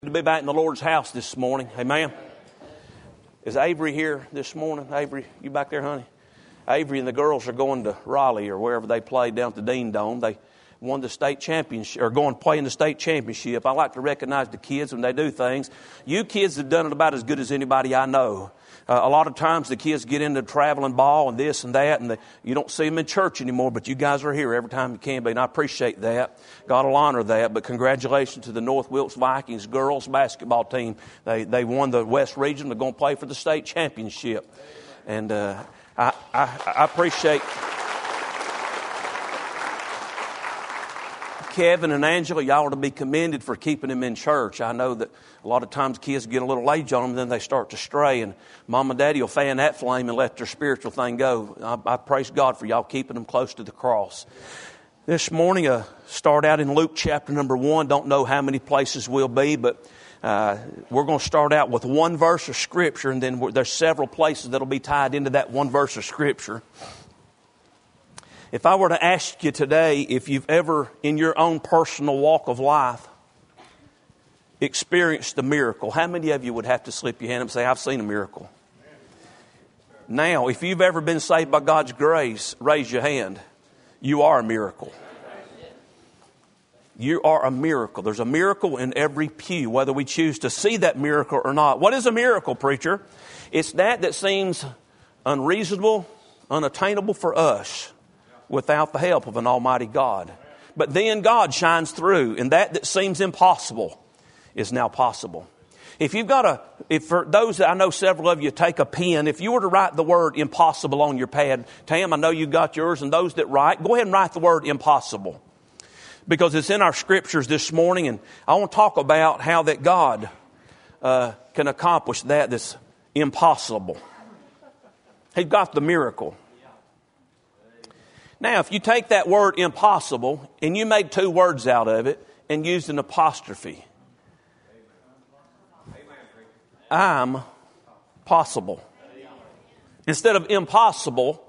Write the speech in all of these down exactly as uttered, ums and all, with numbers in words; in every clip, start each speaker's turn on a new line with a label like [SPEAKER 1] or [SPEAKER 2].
[SPEAKER 1] To be back in the Lord's house this morning. Amen. Is Avery here this morning? Avery, you back there, honey? Avery and the girls are going to Raleigh or wherever they played down at the Dean Dome. They won the state championship, or going to play in the state championship. I like to recognize the kids when they do things. You kids have done it about as good as anybody I know. Uh, a lot of times the kids get into traveling ball and this and that, and the, you don't see them in church anymore, but you guys are here every time you can be, and I appreciate that. God will honor that, but congratulations to the North Wilkes Vikings girls basketball team. They they won the West Region. They're going to play for the state championship, and uh, I, I, I appreciate Kevin and Angela. Y'all are to be commended for keeping them in church. I know that a lot of times kids get a little age on them, and then they start to stray, and Mom and Daddy will fan that flame and let their spiritual thing go. I, I praise God for y'all keeping them close to the cross. This morning, uh, start out in Luke chapter number one. Don't know how many places we'll be, but uh, we're going to start out with one verse of Scripture, and then there's several places that'll be tied into that one verse of Scripture. If I were to ask you today if you've ever, in your own personal walk of life, experienced a miracle, how many of you would have to slip your hand up and say, I've seen a miracle? Now, if you've ever been saved by God's grace, raise your hand. You are a miracle. You are a miracle. There's a miracle in every pew, whether we choose to see that miracle or not. What is a miracle, preacher? It's that that seems unreasonable, unattainable for us without the help of an almighty God. But then God shines through, and that that seems impossible is now possible. If you've got a, if for those that I know several of you take a pen, if you were to write the word impossible on your pad, Tam, I know you got yours, and those that write, go ahead and write the word impossible. Because it's in our scriptures this morning, and I want to talk about how that God uh, can accomplish that that's impossible. He's got the miracle. Now, if you take that word impossible and you made two words out of it and used an apostrophe, I'm possible. Instead of impossible,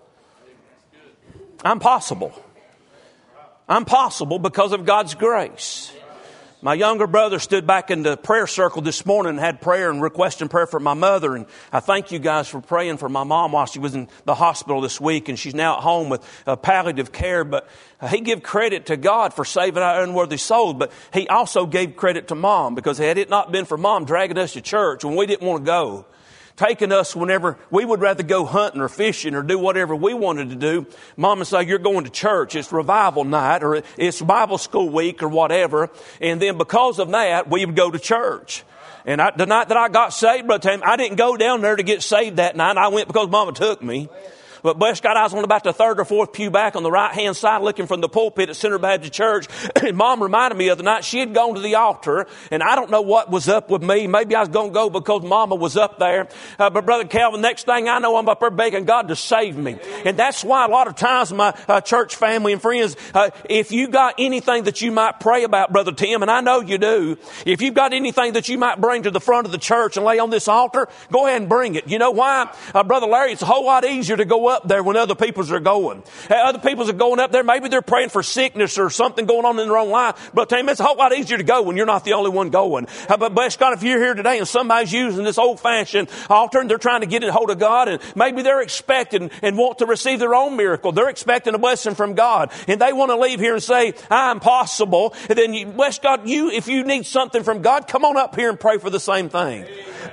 [SPEAKER 1] I'm possible. I'm possible because of God's grace. My younger brother stood back in the prayer circle this morning and had prayer and requesting prayer for my mother. And I thank you guys for praying for my mom while she was in the hospital this week. And she's now at home with uh, palliative care. But uh, he gave credit to God for saving our unworthy souls. But he also gave credit to Mom, because had it not been for Mom dragging us to church when we didn't want to go, taking us whenever we would rather go hunting or fishing or do whatever we wanted to do, Mom would say, you're going to church. It's revival night, or it's Bible school week, or whatever. And then because of that, we would go to church. And I, the night that I got saved, Brother Tam, I didn't go down there to get saved that night. I went because Mama took me. But bless God, I was on about the third or fourth pew back on the right-hand side looking from the pulpit at Center Baptist Church. And Mom reminded me of the night she had gone to the altar. And I don't know what was up with me. Maybe I was going to go because Mama was up there. Uh, but Brother Calvin, next thing I know, I'm up there begging God to save me. And that's why a lot of times my uh, church family and friends, uh, if you got anything that you might pray about, Brother Tim, and I know you do, if you've got anything that you might bring to the front of the church and lay on this altar, go ahead and bring it. You know why? Uh, Brother Larry, it's a whole lot easier to go up there when other people's are going. Other people's are going up there. Maybe they're praying for sickness or something going on in their own life. But tell me, it's a whole lot easier to go when you're not the only one going. Uh, but bless God, if you're here today and somebody's using this old-fashioned altar and they're trying to get a hold of God, and maybe they're expecting and want to receive their own miracle. They're expecting a blessing from God, and they want to leave here and say, I'm possible. And then, you, bless God, you, if you need something from God, come on up here and pray for the same thing.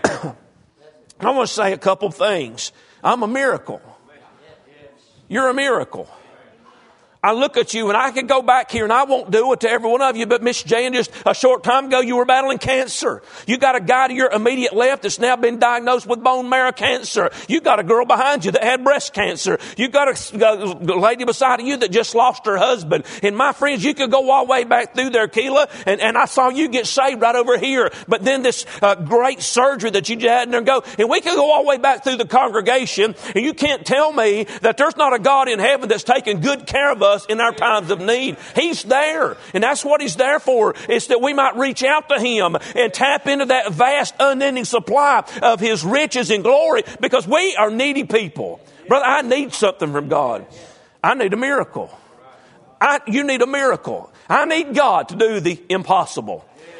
[SPEAKER 1] I want to say a couple things. I'm a miracle. You're a miracle. I look at you and I can go back here and I won't do it to every one of you, but Miss Jan, just a short time ago, you were battling cancer. You got a guy to your immediate left that's now been diagnosed with bone marrow cancer. You got a girl behind you that had breast cancer. You got a, a lady beside you that just lost her husband. And my friends, you could go all the way back through there, Keela, and, and I saw you get saved right over here. But then this uh, great surgery that you just had and go, and we could go all the way back through the congregation, and you can't tell me that there's not a God in heaven that's taking good care of us in our times of need. He's there. And that's what He's there for. It's that we might reach out to Him and tap into that vast, unending supply of His riches and glory, because we are needy people. Brother, I need something from God. I need a miracle. I, you need a miracle. I need God to do the impossible.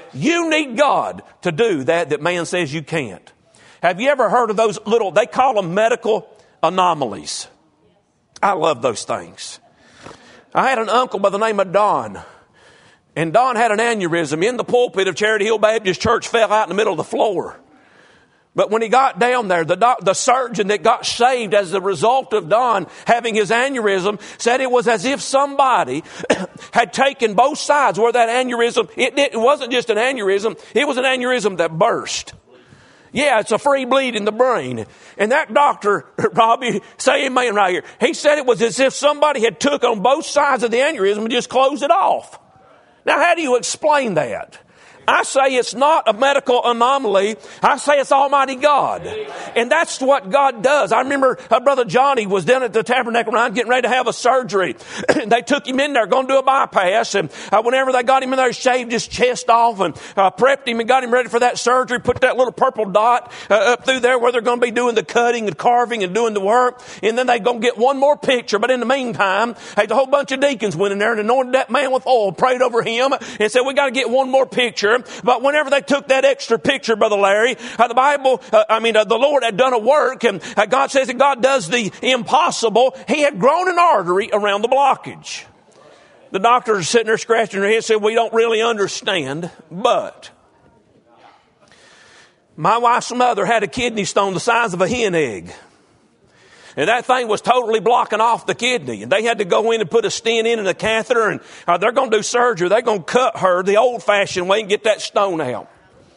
[SPEAKER 1] You need God to do that that man says you can't. Have you ever heard of those little, they call them medical anomalies. I love those things. I had an uncle by the name of Don. And Don had an aneurysm in the pulpit of Charity Hill Baptist Church, fell out in the middle of the floor. But when he got down there, the doc, the surgeon that got saved as a result of Don having his aneurysm said it was as if somebody had taken both sides where that aneurysm, it, it wasn't just an aneurysm, it was an aneurysm that burst. Yeah, it's a free bleed in the brain. And that doctor, Robbie, say amen right here. He said it was as if somebody had took on both sides of the aneurysm and just closed it off. Now, how do you explain that? I say it's not a medical anomaly. I say it's Almighty God. And that's what God does. I remember uh, Brother Johnny was down at the Tabernacle Run getting ready to have a surgery. They took him in there, going to do a bypass. And uh, whenever they got him in there, shaved his chest off and uh, prepped him and got him ready for that surgery, put that little purple dot uh, up through there where they're going to be doing the cutting and carving and doing the work. And then they're going to get one more picture. But in the meantime, hey, the whole bunch of deacons went in there and anointed that man with oil, prayed over him, and said, we got to get one more picture. But whenever they took that extra picture, Brother Larry, uh, the Bible, uh, I mean, uh, the Lord had done a work, and uh, God says that God does the impossible. He had grown an artery around the blockage. The doctors are sitting there scratching their head and said, we don't really understand, but my wife's mother had a kidney stone the size of a hen egg. And that thing was totally blocking off the kidney. And they had to go in and put a stent in and a catheter. And uh, they're going to do surgery. They're going to cut her the old-fashioned way and get that stone out.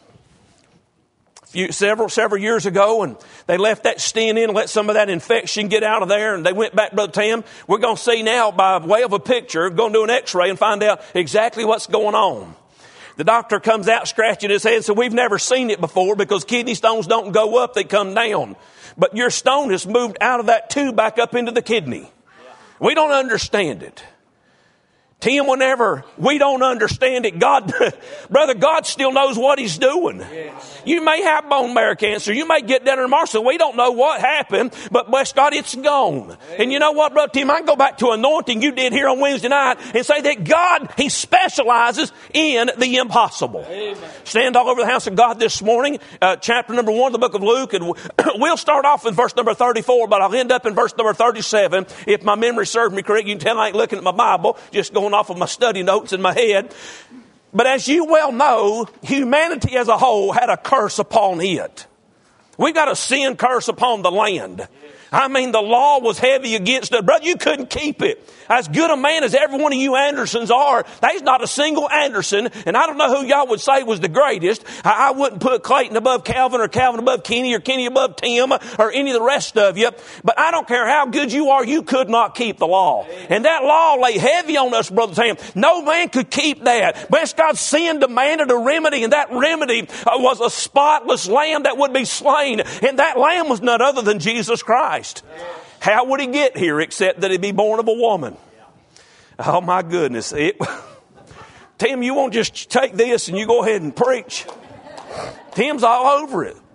[SPEAKER 1] A few, several, several years ago, and they left that stent in and let some of that infection get out of there. And they went back, Brother Tim. We're going to see now by way of a picture, going to do an x-ray and find out exactly what's going on. The doctor comes out scratching his head and said, we've never seen it before because kidney stones don't go up, they come down. But your stone has moved out of that tube back up into the kidney. We don't understand it. Tim, whenever we don't understand it, God, brother, God still knows what He's doing. Yes. You may have bone marrow cancer. You may get down in tomorrow. So we don't know what happened, but bless God, it's gone. Amen. And you know what, Brother Tim, I can go back to anointing you did here on Wednesday night and say that God, He specializes in the impossible. Amen. Stand all over the house of God this morning, uh, chapter number one of the book of Luke, and we'll start off with verse number thirty-four, but I'll end up in verse number thirty-seven. If my memory serves me correct, you can tell I ain't looking at my Bible, just going off of my study notes in my head. But as you well know, humanity as a whole had a curse upon it. We've got a sin curse upon the land. I mean, the law was heavy against it. Brother, you couldn't keep it. As good a man as every one of you Andersons are, there's not a single Anderson, and I don't know who y'all would say was the greatest. I, I wouldn't put Clayton above Calvin or Calvin above Kenny or Kenny above Tim or any of the rest of you. But I don't care how good you are, you could not keep the law. And that law lay heavy on us, Brother Sam. No man could keep that. Bless God, sin demanded a remedy, and that remedy uh, was a spotless lamb that would be slain. And that lamb was none other than Jesus Christ. How would He get here except that He'd be born of a woman? Oh my goodness. It, Tim, you won't just take this and you go ahead and preach. Tim's all over it.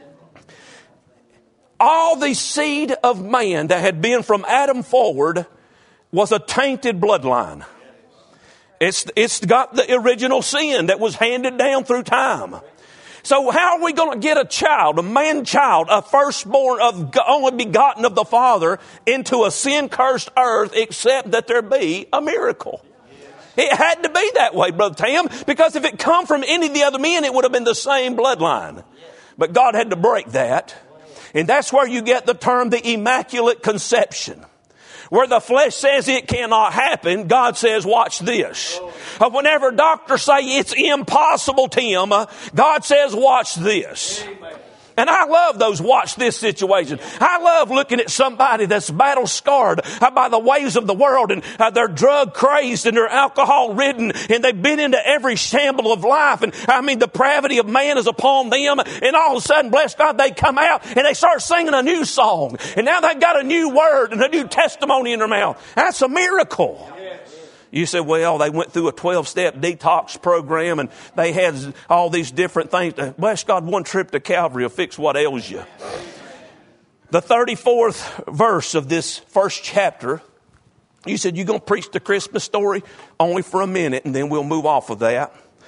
[SPEAKER 1] All the seed of man that had been from Adam forward was a tainted bloodline. It's, it's got the original sin that was handed down through time. So how are we going to get a child, a man child, a firstborn of only begotten of the Father into a sin-cursed earth except that there be a miracle? It had to be that way, Brother Tam, because if it come from any of the other men, it would have been the same bloodline. But God had to break that. And that's where you get the term the Immaculate Conception. Where the flesh says it cannot happen, God says, watch this. Uh, whenever doctors say it's impossible, Tim, uh, God says, watch this. Amen. And I love those watch this situations. I love looking at somebody that's battle scarred uh, by the ways of the world, and uh, they're drug crazed and they're alcohol ridden, and they've been into every shamble of life. And I mean, the depravity of man is upon them. And all of a sudden, bless God, they come out and they start singing a new song. And now they've got a new word and a new testimony in their mouth. That's a miracle. You say, well, they went through a twelve-step detox program and they had all these different things. Bless God, one trip to Calvary will fix what ails you. The thirty-fourth verse of this first chapter, you said, you're going to preach the Christmas story only for a minute and then we'll move off of that.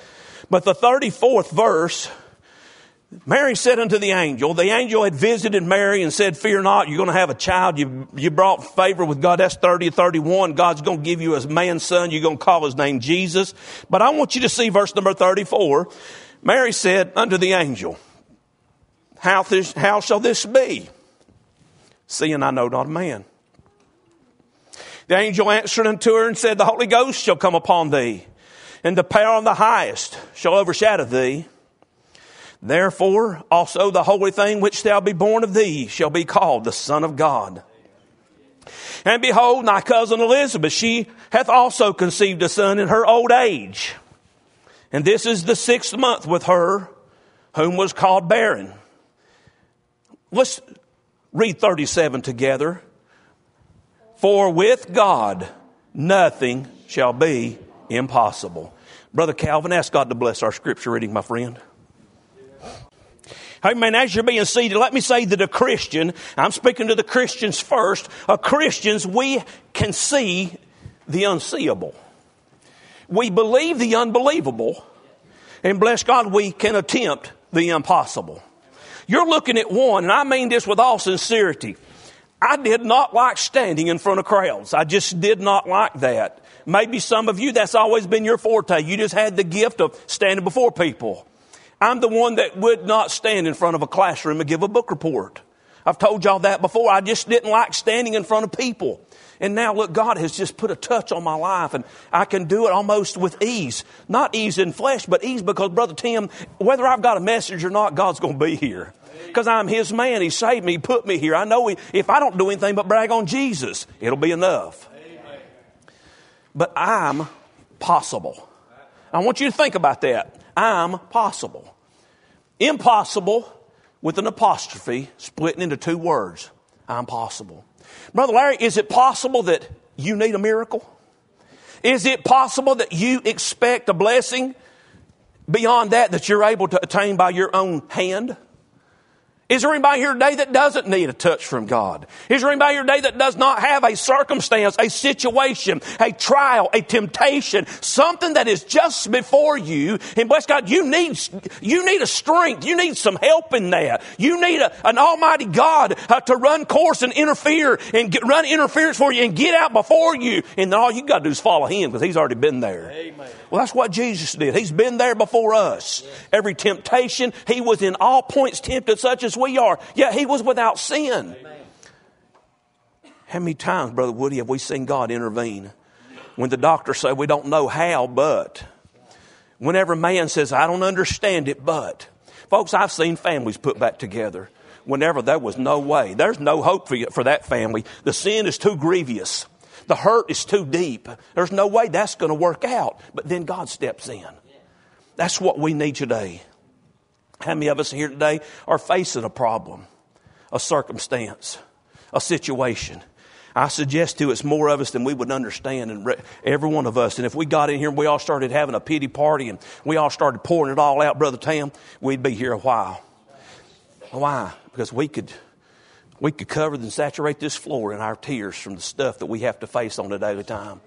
[SPEAKER 1] But the thirty-fourth verse, Mary said unto the angel, the angel had visited Mary and said, fear not, you're going to have a child. You, you brought favor with God. That's thirty and thirty-one. God's going to give you a man's son. You're going to call his name Jesus. But I want you to see verse number thirty-four. Mary said unto the angel, how, this, how shall this be? Seeing I know not a man. The angel answered unto her and said, the Holy Ghost shall come upon thee, and the power of the highest shall overshadow thee. Therefore also the holy thing which shall be born of thee shall be called the Son of God. And behold, thy cousin Elizabeth, she hath also conceived a son in her old age. And this is the sixth month with her, whom was called barren. Let's read thirty-seven together. For with God nothing shall be impossible. Brother Calvin, ask God to bless our scripture reading, my friend. Amen. As you're being seated, let me say that a Christian, I'm speaking to the Christians first, a Christians, we can see the unseeable. We believe the unbelievable, and bless God, we can attempt the impossible. You're looking at one, and I mean this with all sincerity. I did not like standing in front of crowds. I just did not like that. Maybe some of you, that's always been your forte. You just had the gift of standing before people. I'm the one that would not stand in front of a classroom and give a book report. I've told y'all that before. I just didn't like standing in front of people. And now, look, God has just put a touch on my life, and I can do it almost with ease. Not ease in flesh, but ease because, Brother Tim, whether I've got a message or not, God's going to be here. Because I'm His man. He saved me. He put me here. I know he, if I don't do anything but brag on Jesus, it'll be enough. Amen. But I'm possible. I want you to think about that. I'm possible. Impossible with an apostrophe splitting into two words. I'm possible. Brother Larry, is it possible that you need a miracle? Is it possible that you expect a blessing beyond that that you're able to attain by your own hand? Is there anybody here today that doesn't need a touch from God? Is there anybody here today that does not have a circumstance, a situation, a trial, a temptation, something that is just before you? And bless God, you need, you need a strength. You need some help in that. You need a, an almighty God uh, to run course and interfere and get, run interference for you and get out before you. And then all you got to do is follow Him because He's already been there. Amen. Well, that's what Jesus did. He's been there before us. Yes. Every temptation, He was in all points tempted such as we are. Yet He was without sin. Amen. How many times, Brother Woody, have we seen God intervene? When the doctor said we don't know how, but. Whenever man says, I don't understand it, but. Folks, I've seen families put back together whenever there was no way. There's no hope for, you, for that family. The sin is too grievous. The hurt is too deep. There's no way that's going to work out. But then God steps in. That's what we need today. How many of us here today are facing a problem, a circumstance, a situation? I suggest to you it's more of us than we would understand, and every one of us. And if we got in here and we all started having a pity party and we all started pouring it all out, Brother Tam, we'd be here a while. Why? Because we could... We could cover and saturate this floor in our tears from the stuff that we have to face on a daily time.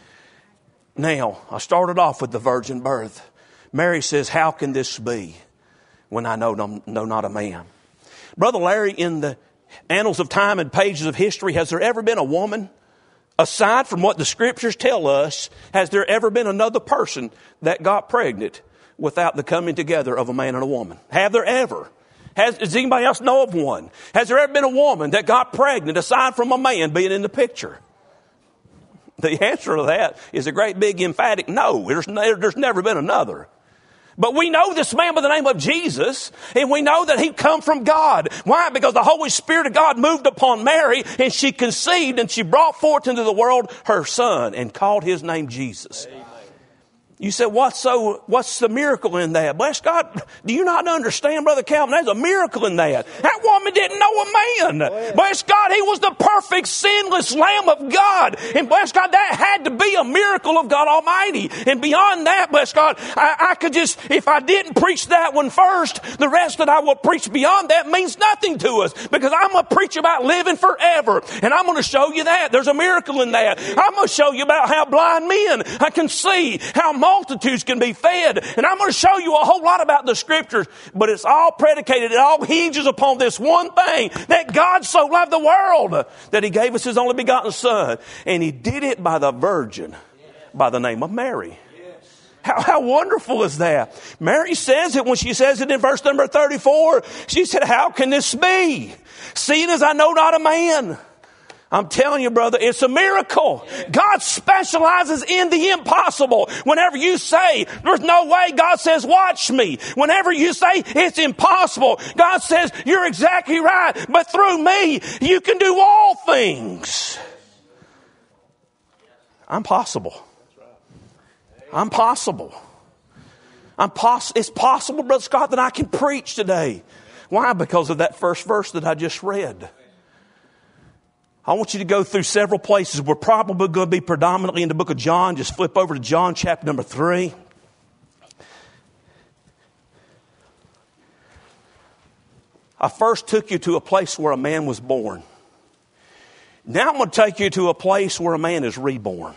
[SPEAKER 1] Now, I started off with the virgin birth. Mary says, how can this be when I know, know not a man? Brother Larry, in the annals of time and pages of history, has there ever been a woman, aside from what the scriptures tell us, has there ever been another person that got pregnant without the coming together of a man and a woman? Have there ever? Has, does anybody else know of one? Has there ever been a woman that got pregnant aside from a man being in the picture? The answer to that is a great big emphatic no. There's, ne- there's never been another. But we know this man by the name of Jesus, and we know that He come from God. Why? Because the Holy Spirit of God moved upon Mary, and she conceived, and she brought forth into the world her son, and called His name Jesus. Amen. You said, what's so, what's the miracle in that? Bless God. Do you not understand, Brother Calvin? There's a miracle in that. That woman didn't know a man. Oh, yeah. Bless God. He was the perfect, sinless Lamb of God. And bless God, that had to be a miracle of God Almighty. And beyond that, bless God, I, I could just, if I didn't preach that one first, the rest that I will preach beyond that means nothing to us. Because I'm going to preach about living forever. And I'm going to show you that. There's a miracle in that. I'm going to show you about how blind men I can see, how multitudes can be fed. And I'm going to show you a whole lot about the scriptures, but it's all predicated, it all hinges upon this one thing, that God so loved the world that he gave us his only begotten Son. And he did it by the virgin, by the name of Mary. How, how wonderful is that? Mary says it when she says it in verse number thirty-four. She said, how can this be? Seeing as I know not a man. I'm telling you, brother, it's a miracle. God specializes in the impossible. Whenever you say, there's no way, God says, watch me. Whenever you say, it's impossible, God says, you're exactly right. But through me, you can do all things. I'm possible. I'm possible. I'm poss- it's possible, Brother Scott, that I can preach today. Why? Because of that first verse that I just read. I want you to go through several places. We're probably going to be predominantly in the book of John. Just flip over to John chapter number three. I first took you to a place where a man was born. Now I'm going to take you to a place where a man is reborn.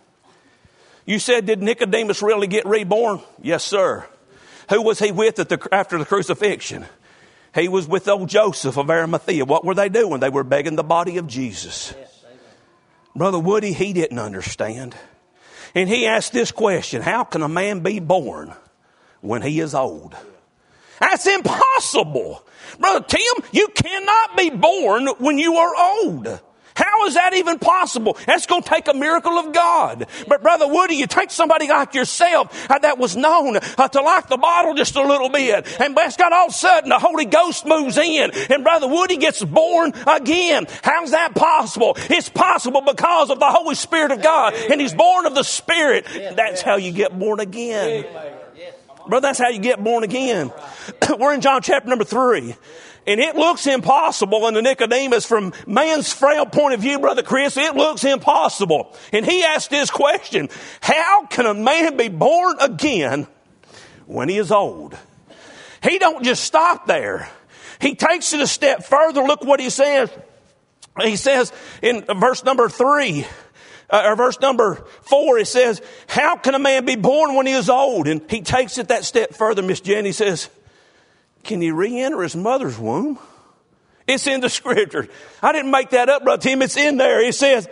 [SPEAKER 1] You said, did Nicodemus really get reborn? Yes, sir. Who was he with at the, after the crucifixion? He was with old Joseph of Arimathea. What were they doing? They were begging the body of Jesus. Yes, Brother Woody, he didn't understand. And he asked this question, how can a man be born when he is old? That's impossible. Brother Tim, you cannot be born when you are old. How is that even possible? That's going to take a miracle of God. But Brother Woody, you take somebody like yourself uh, that was known uh, to like the bottle just a little bit. And bless God, all of a sudden the Holy Ghost moves in and Brother Woody gets born again. How's that possible? It's possible because of the Holy Spirit of God. And he's born of the Spirit. That's how you get born again. Brother, that's how you get born again. We're in John chapter number three. And it looks impossible unto Nicodemus from man's frail point of view, Brother Chris. It looks impossible. And he asked this question, how can a man be born again when he is old? He don't just stop there. He takes it a step further. Look what he says. He says in verse number three, uh, or verse number four, it says, how can a man be born when he is old? And he takes it that step further, Miss Jenny says, can he re-enter his mother's womb? It's in the scripture. I didn't make that up, Brother Tim. It's in there. It says,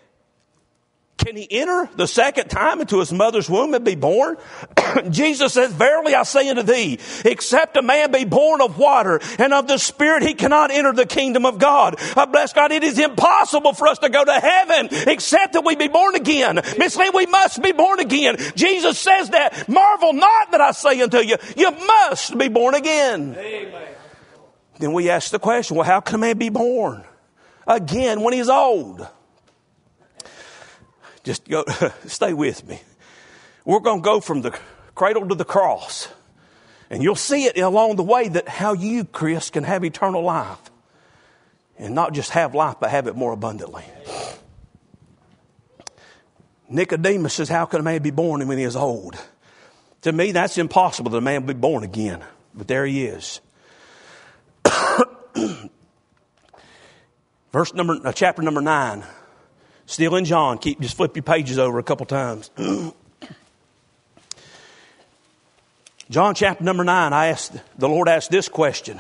[SPEAKER 1] can he enter the second time into his mother's womb and be born? Jesus says, verily I say unto thee, except a man be born of water and of the Spirit, he cannot enter the kingdom of God. I bless God, it is impossible for us to go to heaven except that we be born again. Miss Lee, we must be born again. Jesus says that. Marvel not that I say unto you, you must be born again. Amen. Then we ask the question, well, how can a man be born again when he's old? Just go, stay with me. We're going to go from the cradle to the cross. And you'll see it along the way that how you, Chris, can have eternal life. And not just have life, but have it more abundantly. Nicodemus says, how can a man be born when he is old? To me, that's impossible that a man be born again. But there he is. Verse number, uh, chapter number nine. Still in John. Keep, just flip your pages over a couple times. John chapter number nine. I asked, the Lord asked this question.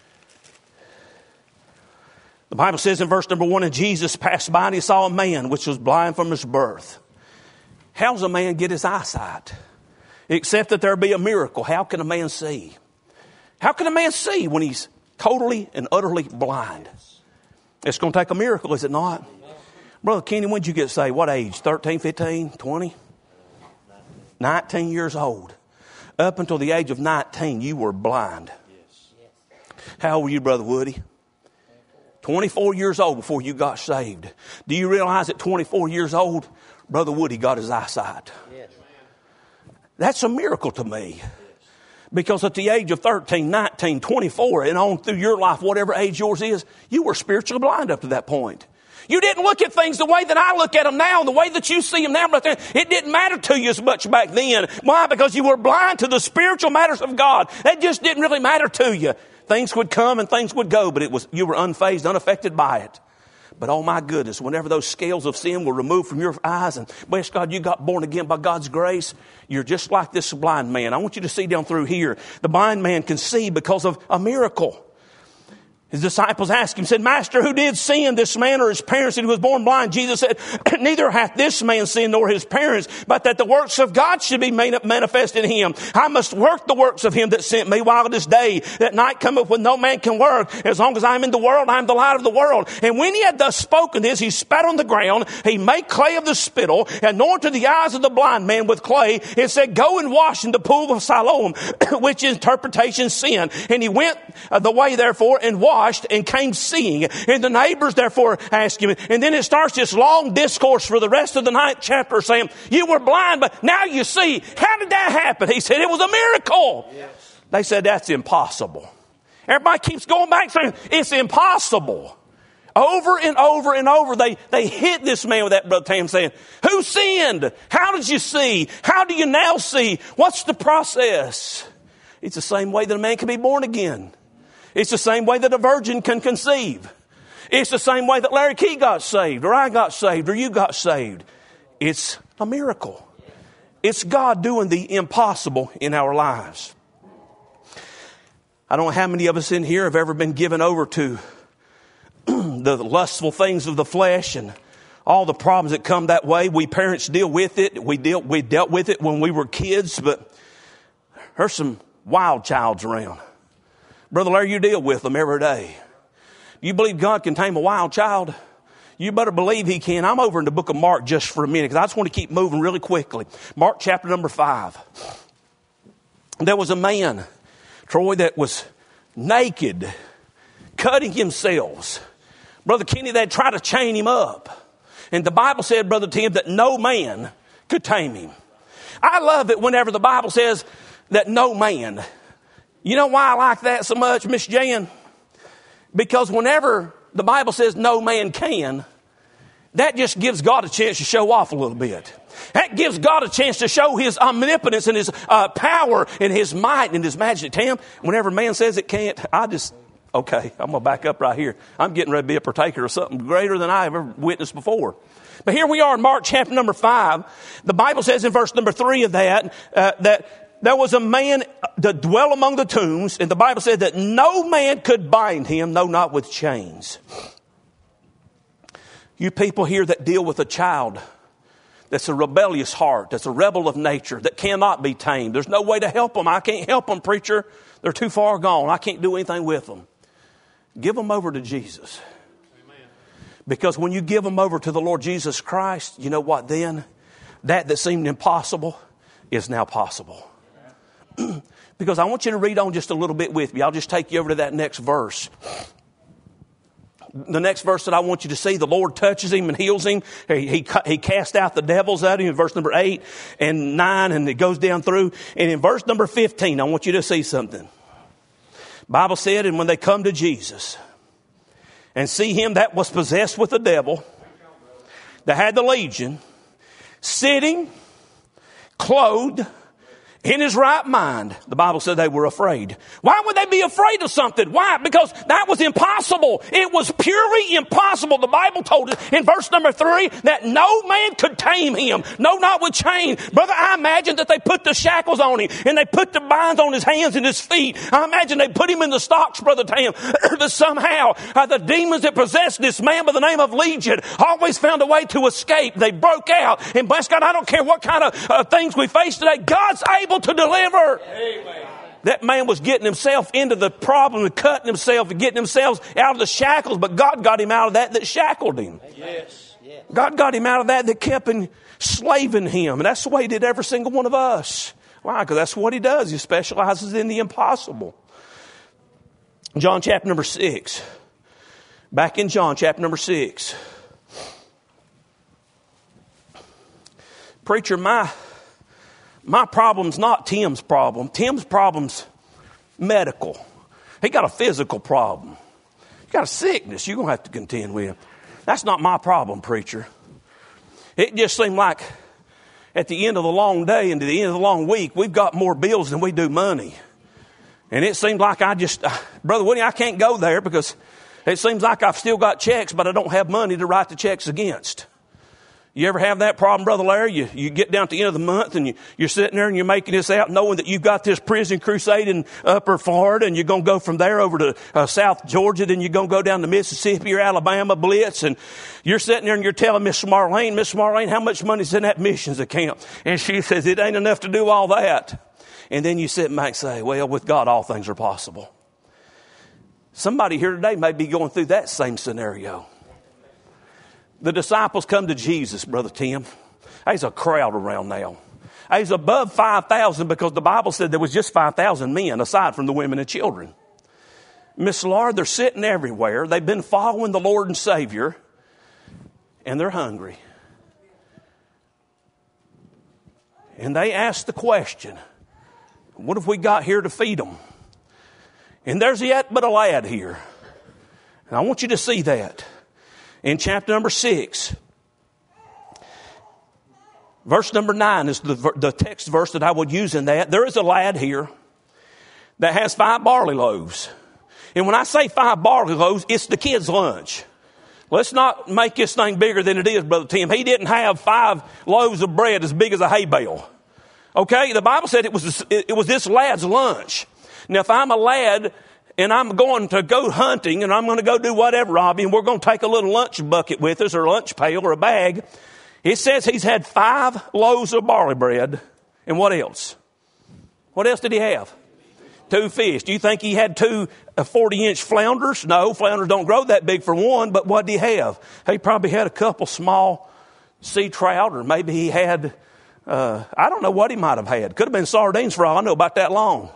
[SPEAKER 1] The Bible says in verse number one, and Jesus passed by and he saw a man which was blind from his birth. How does a man get his eyesight? Except that there be a miracle. How can a man see? How can a man see when he's totally and utterly blind? It's going to take a miracle, is it not? Brother Kenny, when did you get saved? What age? thirteen, fifteen, twenty? nineteen years old. Up until the age of nineteen, you were blind. How old were you, Brother Woody? twenty-four years old before you got saved. Do you realize at twenty-four years old, Brother Woody got his eyesight? That's a miracle to me. Because at the age of thirteen, nineteen, twenty-four, and on through your life, whatever age yours is, you were spiritually blind up to that point. You didn't look at things the way that I look at them now, the way that you see them now. But it didn't matter to you as much back then. Why? Because you were blind to the spiritual matters of God. That just didn't really matter to you. Things would come and things would go, but it was you were unfazed, unaffected by it. But oh my goodness, whenever those scales of sin were removed from your eyes and bless God, you got born again by God's grace, you're just like this blind man. I want you to see down through here. The blind man can see because of a miracle. His disciples asked him, said, Master, who did sin, this man or his parents, that he was born blind? Jesus said, neither hath this man sinned nor his parents, but that the works of God should be made manifest in him. I must work the works of him that sent me while it is day. That night cometh when no man can work. As long as I am in the world, I am the light of the world. And when he had thus spoken this, he spat on the ground. He made clay of the spittle, anointed the eyes of the blind man with clay, and said, go and wash in the pool of Siloam, which is interpretation sin. And he went the way, therefore, and washed and came seeing. And the neighbors therefore asked him. And then it starts this long discourse for the rest of the ninth chapter saying, you were blind, but now you see. How did that happen? He said, it was a miracle. Yes. They said, that's impossible. Everybody keeps going back saying, it's impossible. Over and over and over, they, they hit this man with that, Brother Tam, saying, who sinned? How did you see? How do you now see? What's the process? It's the same way that a man can be born again. It's the same way that a virgin can conceive. It's the same way that Larry Key got saved, or I got saved, or you got saved. It's a miracle. It's God doing the impossible in our lives. I don't know how many of us in here have ever been given over to the lustful things of the flesh and all the problems that come that way. We parents deal with it. We deal, we dealt with it when we were kids, but there's some wild childs around. Brother Larry, you deal with them every day. You believe God can tame a wild child? You better believe he can. I'm over in the book of Mark just for a minute because I just want to keep moving really quickly. Mark chapter number five. There was a man, Troy, that was naked, cutting himself. Brother Kenny, they'd try to chain him up. And the Bible said, Brother Tim, that no man could tame him. I love it whenever the Bible says that no man. You know why I like that so much, Miss Jan? Because whenever the Bible says no man can, that just gives God a chance to show off a little bit. That gives God a chance to show his omnipotence and his uh, power and his might and his majesty. Tam, whenever man says it can't, I just, okay, I'm going to back up right here. I'm getting ready to be a partaker of something greater than I've ever witnessed before. But here we are in Mark chapter number five. The Bible says in verse number three of that, uh, that there was a man that dwelt among the tombs, and the Bible said that no man could bind him, no, not with chains. You people here that deal with a child that's a rebellious heart, that's a rebel of nature, that cannot be tamed. There's no way to help them. I can't help them, preacher. They're too far gone. I can't do anything with them. Give them over to Jesus. Amen. Because when you give them over to the Lord Jesus Christ, you know what then? That that seemed impossible is now possible. Because I want you to read on just a little bit with me. I'll just take you over to that next verse. The next verse that I want you to see, the Lord touches him and heals him. He, he, he cast out the devils out of him in verse number eight and nine, and it goes down through. And in verse number fifteen, I want you to see something. Bible said, and when they come to Jesus and see him that was possessed with the devil, that had the legion, sitting, clothed, in his right mind, the Bible said they were afraid. Why would they be afraid of something? Why? Because that was impossible. It was purely impossible. The Bible told us in verse number three that no man could tame him. No, not with chain. Brother, I imagine that they put the shackles on him and they put the binds on his hands and his feet. I imagine they put him in the stocks, Brother Tam, that somehow uh, the demons that possessed this man by the name of Legion always found a way to escape. They broke out. And bless God, I don't care what kind of uh, things we face today. God's able to deliver. Amen. That man was getting himself into the problem and cutting himself and getting himself out of the shackles, but God got him out of that that shackled him. Yes. Yes. God got him out of that that kept enslaving him. And that's the way he did every single one of us. Why? Because that's what he does. He specializes in the impossible. John chapter number six. Back in John chapter number six. Preacher, my My problem's not Tim's problem. Tim's problem's medical. He got a physical problem. He got a sickness you're going to have to contend with. That's not my problem, preacher. It just seemed like at the end of the long day and to the end of the long week, we've got more bills than we do money. And it seemed like I just, uh, Brother Woody, I can't go there because It seems like I've still got checks, but I don't have money to write the checks against. You ever have that problem, Brother Larry? You, you get down to the end of the month and you, you're sitting there and you're making this out knowing that you've got this prison crusade in Upper Florida and you're going to go from there over to uh, South Georgia. Then you're going to go down to Mississippi or Alabama blitz. And you're sitting there and you're telling Miss Marlene, Miss Marlene, how much money's in that missions account? And she says, it ain't enough to do all that. And then you sit back and say, well, with God, all things are possible. Somebody here today may be going through that same scenario. The disciples come to Jesus, Brother Tim. There's a crowd around now. There's above five thousand because the Bible said there was just five thousand men aside from the women and children. Miss Laura, they're sitting everywhere. They've been following the Lord and Savior, and they're hungry. And they ask the question, what have we got here to feed them? And there's yet but a lad here. And I want you to see that. In chapter number six, verse number nine is the, the text verse that I would use in that. There is a lad here that has five barley loaves. And when I say five barley loaves, it's the kid's lunch. Let's not make this thing bigger than it is, Brother Tim. He didn't have five loaves of bread as big as a hay bale. Okay, the Bible said it was, it was this lad's lunch. Now, if I'm a lad and I'm going to go hunting and I'm going to go do whatever, Robbie, and we're going to take a little lunch bucket with us or a lunch pail or a bag, it says he's had five loaves of barley bread. And what else? What else did he have? Two fish. Do you think he had two forty-inch flounders? No, flounders don't grow that big for one, but what did he have? He probably had a couple small sea trout, or maybe he had, uh, I don't know what he might have had. Could have been sardines for all I know, about that long.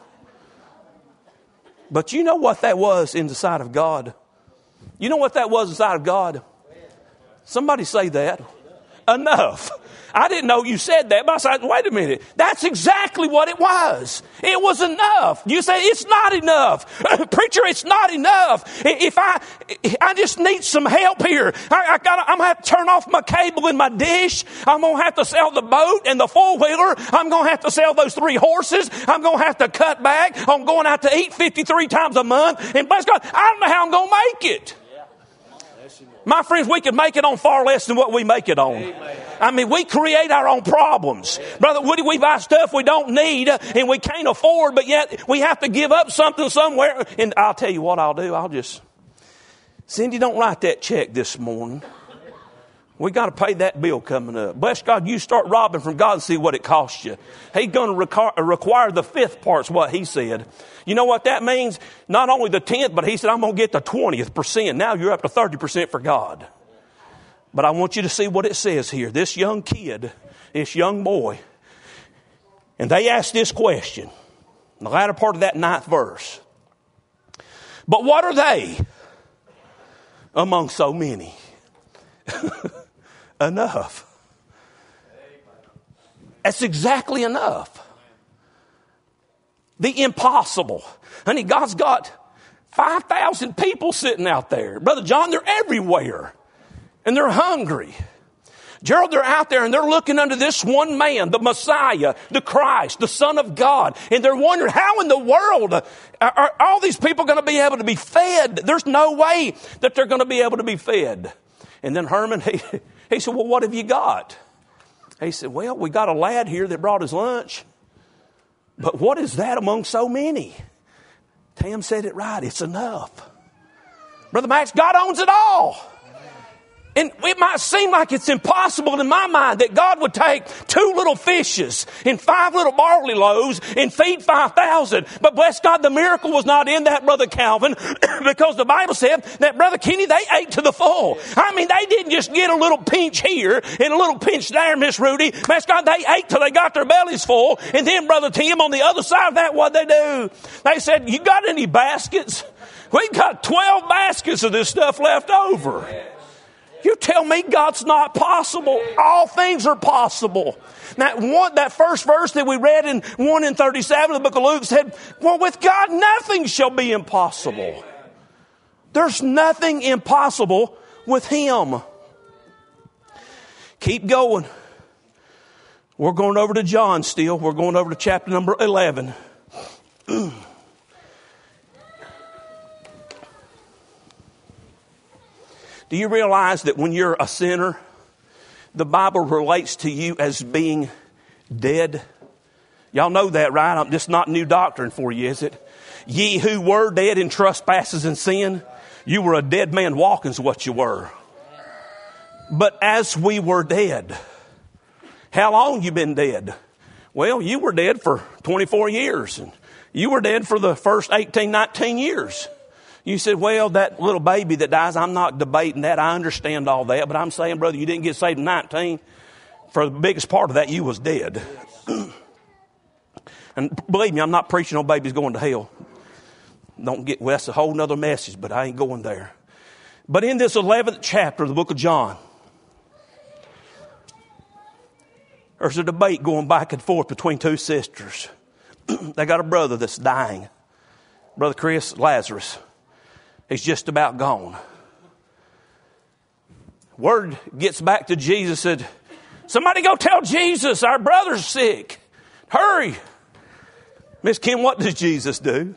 [SPEAKER 1] But you know what that was in the sight of God? You know what that was in the sight of God? Somebody say that. Enough. I didn't know you said that, but I said, wait a minute. That's exactly what it was. It was enough. You say, it's not enough. Preacher, it's not enough. If I, I just need some help here. I, I gotta, I'm going to have to turn off my cable in my dish. I'm going to have to sell the boat and the four-wheeler. I'm going to have to sell those three horses. I'm going to have to cut back. I'm going out to eat fifty-three times a month. And bless God, I don't know how I'm going to make it. My friends, we could make it on far less than what we make it on. Amen. I mean, we create our own problems. Amen. Brother Woody, we buy stuff we don't need and we can't afford, but yet we have to give up something somewhere. And I'll tell you what I'll do. I'll just, Cindy, don't write that check this morning. We got to pay that bill coming up. Bless God, you start robbing from God and see what it costs you. He's going to require, require the fifth part's what he said. You know what that means? Not only the tenth, but he said, I'm going to get the twentieth percent. Now you're up to thirty percent for God. But I want you to see what it says here. This young kid, this young boy, and they asked this question in the latter part of that ninth verse. But what are they among so many? Enough. That's exactly enough. The impossible. Honey, God's got five thousand people sitting out there. Brother John, they're everywhere. And they're hungry. Gerald, they're out there and they're looking unto this one man, the Messiah, the Christ, the Son of God. And they're wondering, how in the world are, are all these people going to be able to be fed? There's no way that they're going to be able to be fed. And then Herman, he, he said, well, what have you got? He said, well, we got a lad here that brought his lunch. But what is that among so many? Tam said it right. It's enough. Brother Max, God owns it all. And it might seem like it's impossible in my mind that God would take two little fishes and five little barley loaves and feed five thousand. But bless God, the miracle was not in that, Brother Calvin, because the Bible said that, Brother Kenny, they ate to the full. I mean, they didn't just get a little pinch here and a little pinch there, Miss Rudy. Bless God, they ate till they got their bellies full. And then, Brother Tim, on the other side of that, what'd they do? They said, you got any baskets? We've got twelve baskets of this stuff left over. You tell me God's not possible. All things are possible. That one, that first verse that we read in one and thirty-seven of the book of Luke said, well, with God, nothing shall be impossible. There's nothing impossible with Him. Keep going. We're going over to John still. We're going over to chapter number eleven. Do you realize that when you're a sinner, the Bible relates to you as being dead? Y'all know that, right? This is not new doctrine for you, is it? Ye who were dead in trespasses and sin, you were a dead man walking is what you were. But as we were dead, how long you been dead? Well, you were dead for twenty-four years. And you were dead for the first eighteen, nineteen years. You said, well, that little baby that dies, I'm not debating that. I understand all that. But I'm saying, brother, you didn't get saved in nineteen. For the biggest part of that, you was dead. And believe me, I'm not preaching on babies going to hell. Don't get, well, that's a whole nother message, but I ain't going there. But in this eleventh chapter of the book of John, there's a debate going back and forth between two sisters. They got a brother that's dying. Brother Chris, Lazarus. He's just about gone. Word gets back to Jesus, said, somebody go tell Jesus our brother's sick. Hurry. Miss Kim, what does Jesus do?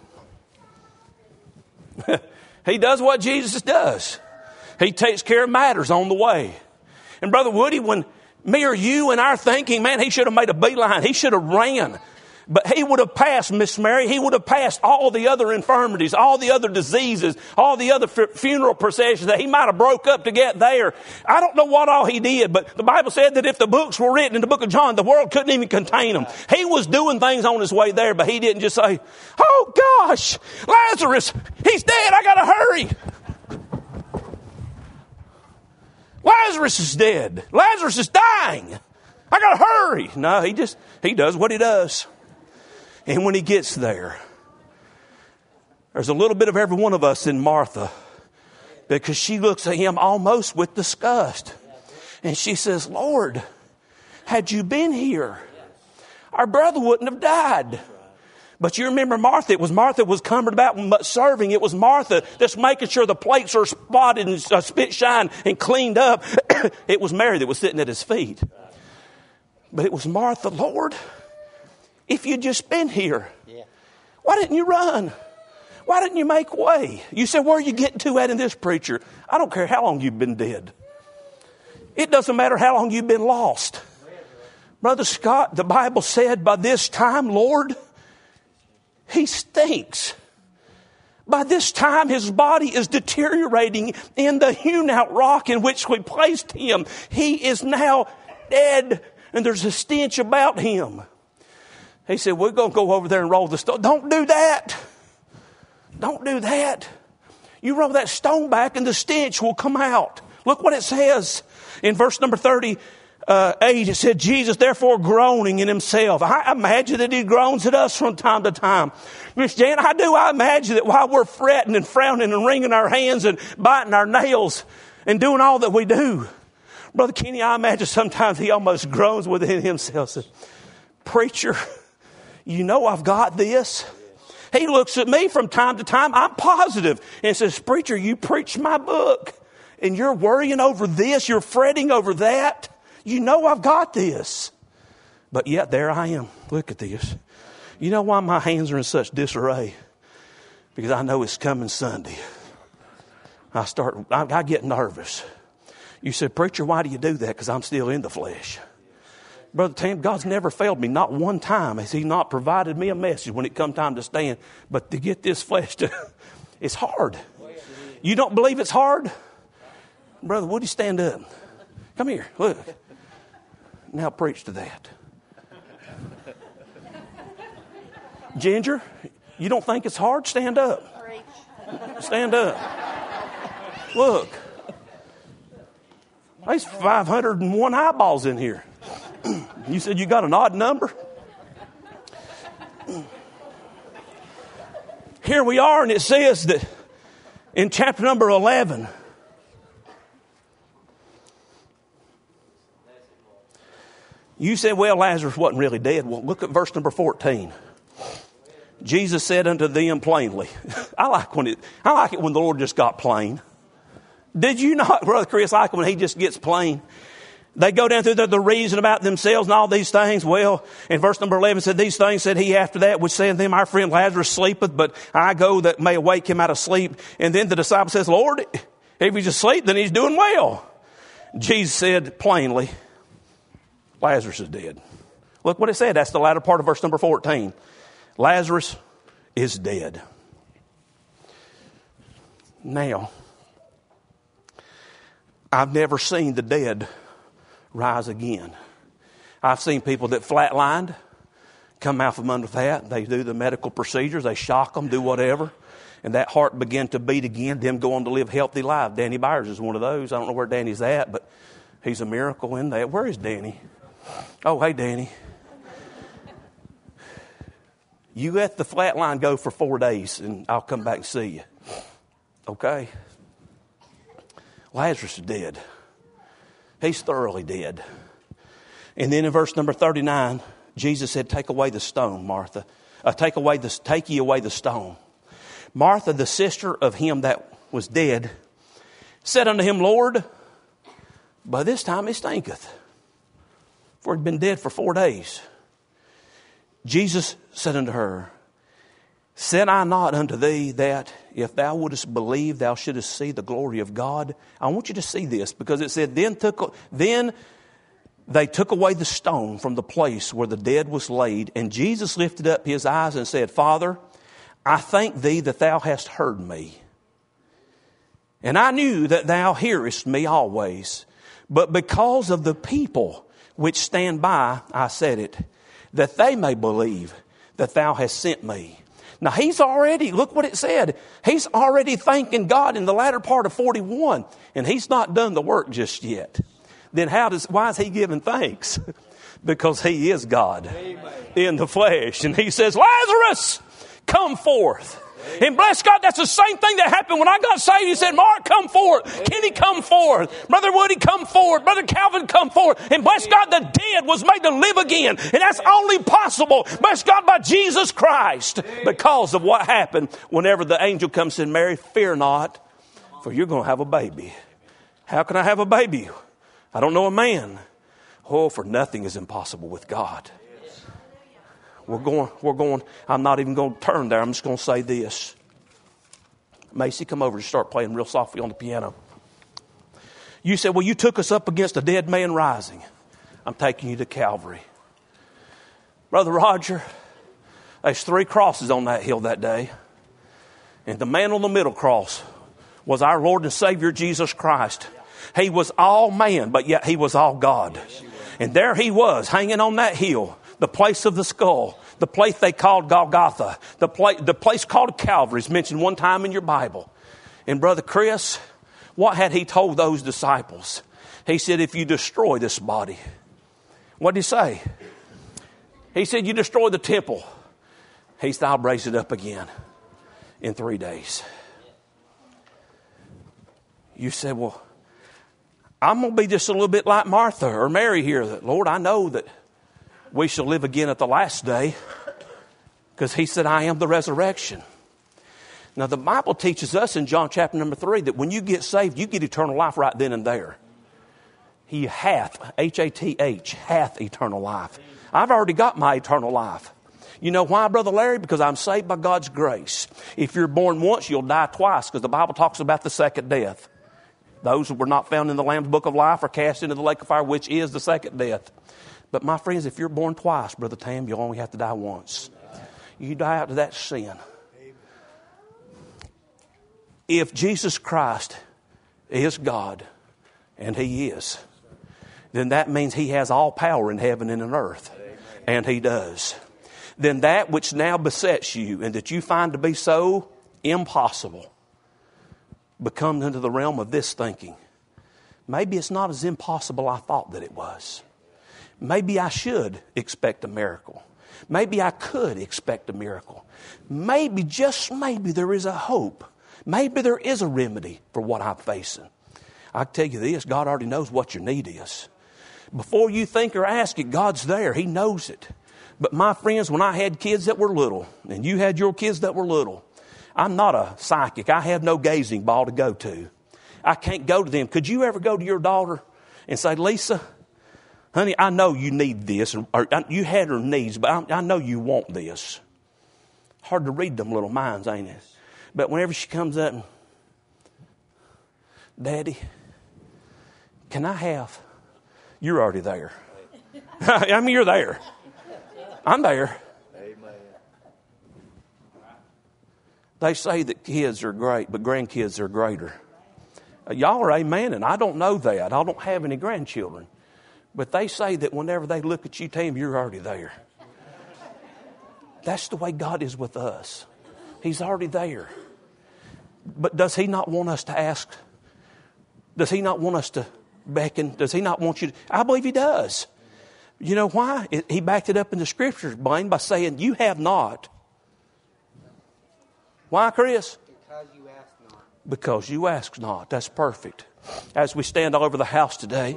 [SPEAKER 1] He does what Jesus does. He takes care of matters on the way. And Brother Woody, when me or you and our thinking, man, he should have made a beeline. He should have ran. But he would have passed, Miss Mary. He would have passed all the other infirmities, all the other diseases, all the other f- funeral processions that he might have broke up to get there. I don't know what all he did, but the Bible said that if the books were written in the book of John, the world couldn't even contain them. He was doing things on his way there, but he didn't just say, oh gosh, Lazarus, he's dead. I got to hurry. Lazarus is dead. Lazarus is dying. I got to hurry. No, he just, he does what he does. And when he gets there, there's a little bit of every one of us in Martha, because she looks at him almost with disgust. And she says, Lord, had you been here, our brother wouldn't have died. But you remember Martha, it was Martha was cumbered about serving. It was Martha that's making sure the plates are spotted and uh, spit shine and cleaned up. It was Mary that was sitting at his feet. But it was Martha, Lord, if you'd just been here, why didn't you run? Why didn't you make way? You said, where are you getting to at in this, preacher? I don't care how long you've been dead. It doesn't matter how long you've been lost. Brother Scott, the Bible said by this time, Lord, he stinks. By this time, his body is deteriorating in the hewn out rock in which we placed him. He is now dead, and there's a stench about him. He said, we're going to go over there and roll the stone. Don't do that. Don't do that. You roll that stone back and the stench will come out. Look what it says in verse number thirty-eight. It said, Jesus, therefore groaning in himself. I imagine that he groans at us from time to time. Miss Jan, I do. I imagine that while we're fretting and frowning and wringing our hands and biting our nails and doing all that we do, Brother Kenny, I imagine sometimes he almost groans within himself. Says, preacher, you know I've got this. He looks at me from time to time. I'm positive. And says, preacher, you preach my book. And you're worrying over this. You're fretting over that. You know I've got this. But yet there I am. Look at this. You know why my hands are in such disarray? Because I know it's coming Sunday. I start, I, I get nervous. You said, preacher, why do you do that? Because I'm still in the flesh. Brother Tam, God's never failed me. Not one time has he not provided me a message when it come time to stand. But to get this flesh to, it's hard. You don't believe it's hard? Brother, would you stand up? Come here, look. Now preach to that. Ginger, you don't think it's hard? Stand up. Stand up. Look. There's five hundred one eyeballs in here. You said you got an odd number? Here we are, and it says that in chapter number eleven, you said, well, Lazarus wasn't really dead. Well, look at verse number fourteen. Jesus said unto them plainly. I like when it, I like it when the Lord just got plain. Did you not, Brother Chris, like when he just gets plain? They go down through the, the reason about themselves and all these things. Well, in verse number eleven said, these things said he after that, which said them, our friend Lazarus sleepeth, but I go that may awake him out of sleep. And then the disciple says, Lord, If he's asleep, then he's doing well. Jesus said plainly, Lazarus is dead. Look what it said. That's the latter part of verse number fourteen. Lazarus is dead. Now, I've never seen the dead rise again. I've seen people that flatlined, come out from under that. They do the medical procedures. They shock them, do whatever. And that heart began to beat again. Them go on to live healthy lives. Danny Byers is one of those. I don't know where Danny's at, but he's a miracle in that. Where is Danny? Oh, hey, Danny. You let the flatline go for four days, and I'll come back and see you. Okay? Lazarus is dead. He's thoroughly dead. And then in verse number thirty-nine, Jesus said, take away the stone, Martha. Uh, take away the, take ye away the stone. Martha, the sister of him that was dead, said unto him, Lord, by this time he stinketh, for he had been dead for four days. Jesus said unto her, said I not unto thee that if thou wouldest believe, thou shouldest see the glory of God? I want you to see this, because it said, then took, then they took away the stone from the place where the dead was laid. And Jesus lifted up his eyes and said, Father, I thank thee that thou hast heard me. And I knew that thou hearest me always. But because of the people which stand by, I said it, that they may believe that thou hast sent me. Now he's already, look what it said. He's already thanking God in the latter part of forty-one. And he's not done the work just yet. Then how does, why is he giving thanks? Because he is God. Amen. In the flesh. And he says, Lazarus, come forth. And bless God, that's the same thing that happened when I got saved. He said, Mark, come forth. Kenny, come forth. Brother Woody, come forth. Brother Calvin, come forth. And bless God, the dead was made to live again. And that's only possible, bless God, by Jesus Christ. Because of what happened whenever the angel comes and Mary, fear not, for you're going to have a baby. How can I have a baby? I don't know a man. Oh, for nothing is impossible with God. We're going, we're going, I'm not even going to turn there. I'm just going to say this. Macy, come over and start playing real softly on the piano. You said, well, you took us up against a dead man rising. I'm taking you to Calvary. Brother Roger, there's three crosses on that hill that day. And the man on the middle cross was our Lord and Savior, Jesus Christ. He was all man, but yet he was all God. And there he was, hanging on that hill. The place of the skull, the place they called Golgotha, the place, the place called Calvary is mentioned one time in your Bible. And Brother Chris, what had he told those disciples? He said, if you destroy this body, what did he say? He said, you destroy the temple. He said, I'll raise it up again in three days. You said, well, I'm going to be just a little bit like Martha or Mary here. That, Lord, I know that we shall live again at the last day, because he said, I am the resurrection. Now, the Bible teaches us in John chapter number three that when you get saved, you get eternal life right then and there. He hath, H A T H, hath eternal life. I've already got my eternal life. You know why, Brother Larry? Because I'm saved by God's grace. If you're born once, you'll die twice, because the Bible talks about the second death. Those who were not found in the Lamb's book of life are cast into the lake of fire, which is the second death. But my friends, if you're born twice, Brother Tam, you only have to die once. You die out to that sin. If Jesus Christ is God, and he is, then that means he has all power in heaven and in earth. And he does. Then that which now besets you and that you find to be so impossible becomes into the realm of this thinking. Maybe it's not as impossible I thought that it was. Maybe I should expect a miracle. Maybe I could expect a miracle. Maybe, just maybe, there is a hope. Maybe there is a remedy for what I'm facing. I tell you this, God already knows what your need is. Before you think or ask it, God's there. He knows it. But my friends, when I had kids that were little, and you had your kids that were little, I'm not a psychic. I have no gazing ball to go to. I can't go to them. Could you ever go to your daughter and say, Lisa, honey, I know you need this. Or you had her needs, but I, I know you want this. Hard to read them little minds, ain't it? But whenever she comes up, and, Daddy, can I have? You're already there. I mean, you're there. I'm there. They say that kids are great, but grandkids are greater. Uh, y'all are amen, and I don't know that. I don't have any grandchildren. But they say that whenever they look at you, tell them you're already there. That's the way God is with us. He's already there. But does He not want us to ask? Does He not want us to beckon? Does He not want you to? I believe He does. You know why? It, he backed it up in the Scriptures, Blaine, by saying, you have not. Why, Chris?
[SPEAKER 2] Because you ask not.
[SPEAKER 1] Because you ask not. That's perfect. As we stand all over the house today,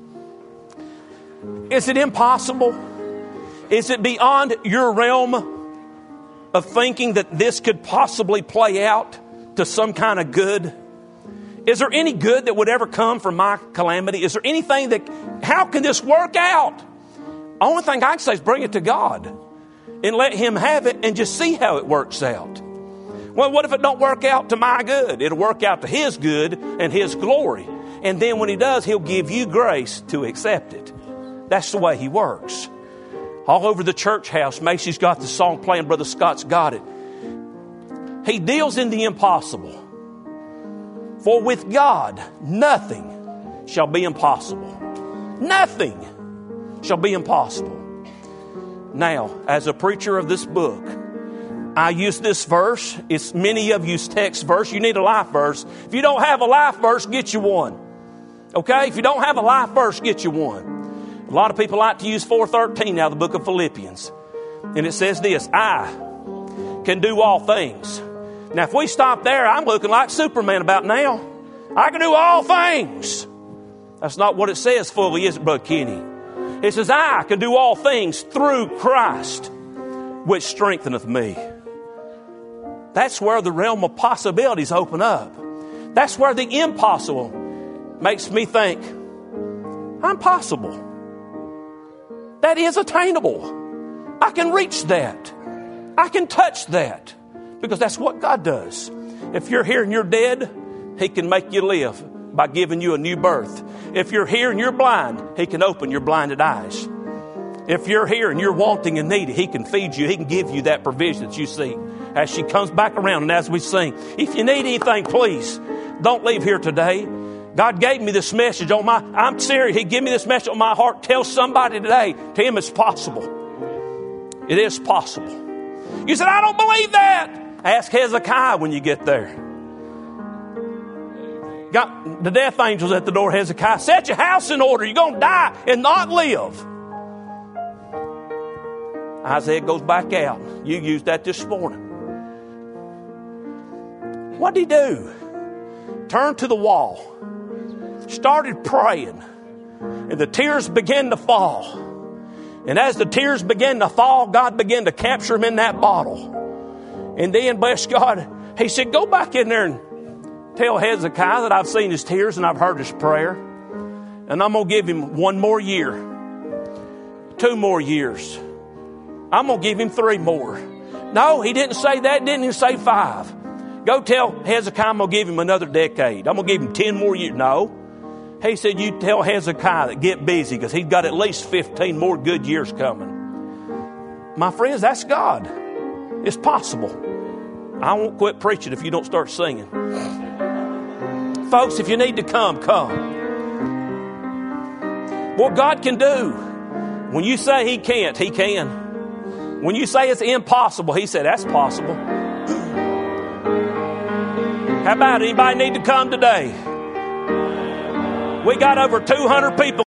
[SPEAKER 1] is it impossible? Is it beyond your realm of thinking that this could possibly play out to some kind of good? Is there any good that would ever come from my calamity? Is there anything that, how can this work out? Only thing I can say is bring it to God and let Him have it and just see how it works out. Well, what if it don't work out to my good? It'll work out to His good and His glory. And then when He does, He'll give you grace to accept it. That's the way He works. All over the church house, Macy's got the song playing. Brother Scott's got it. He deals in the impossible. For with God, nothing shall be impossible. Nothing shall be impossible. Now, as a preacher of this book, I use this verse. It's many of you's text verse. You need a life verse. If you don't have a life verse, get you one. Okay? If you don't have a life verse, get you one. A lot of people like to use four thirteen out of the book of Philippians. And it says this, I can do all things. Now, if we stop there, I'm looking like Superman about now. I can do all things. That's not what it says fully, is it, Brother Kenny? It says, I can do all things through Christ, which strengtheneth me. That's where the realm of possibilities open up. That's where the impossible makes me think, I'm possible. That is attainable. I can reach that. I can touch that. Because that's what God does. If you're here and you're dead, He can make you live by giving you a new birth. If you're here and you're blind, He can open your blinded eyes. If you're here and you're wanting and needy, He can feed you. He can give you that provision that you see. As she comes back around and as we sing, if you need anything, please don't leave here today. God gave me this message on my, I'm serious, He gave me this message on my heart. Tell somebody today, to Him it's possible. It is possible. You said, I don't believe that. Ask Hezekiah when you get there. Got the death angels at the door, Hezekiah. Set your house in order. You're going to die and not live. Isaiah goes back out. You used that this morning. What did he do? Turned to the wall. Started praying. And the tears began to fall. And as the tears began to fall, God began to capture him in that bottle. And then, bless God, He said, go back in there and tell Hezekiah that I've seen his tears and I've heard his prayer. And I'm going to give him one more year. Two more years. I'm going to give him three more. No, he didn't say that. Didn't even say five. Go tell Hezekiah I'm going to give him another decade. I'm going to give him ten more years. No. He said, you tell Hezekiah that get busy because he's got at least fifteen more good years coming. My friends, that's God. It's possible. I won't quit preaching if you don't start singing. Folks, if you need to come, come. What God can do, when you say He can't, He can. When you say it's impossible, He said that's possible. How about it? Anybody need to come today? We got over two hundred people.